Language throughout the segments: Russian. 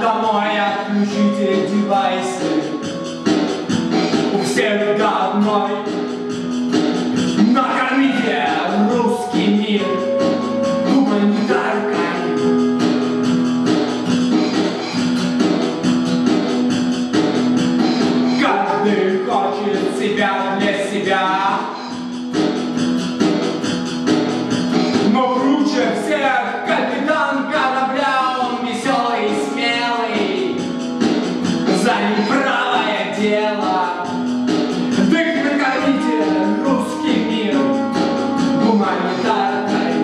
домой, отключите девайсы. У всех до одной. Накормите русский мир гуманитаркой. Каждый хочет себя для себя, но круче всех капитан корабля. Он веселый и смелый, за ним правое дело. Так накормите русский мир гуманитаркой.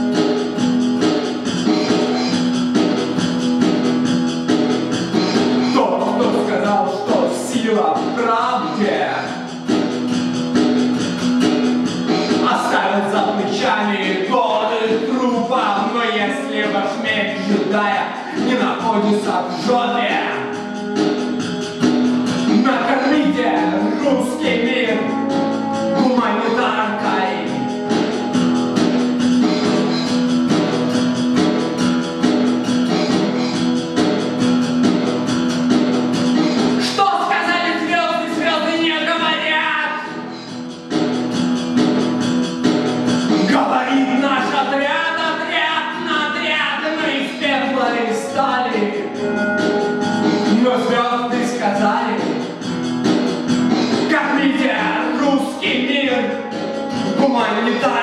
Тот, кто сказал, что сила в правде, оставит за плечами годы трупа. Но если ваш меч джедая не находится в жопе, накормите русский мир гуманитаркой. Что сказали звезды? Звезды не говорят. Говорит наш отряд, отряд на отряд. Мы из пепла и стали, но звезды сказали: кормите русский мир гуманитаркой.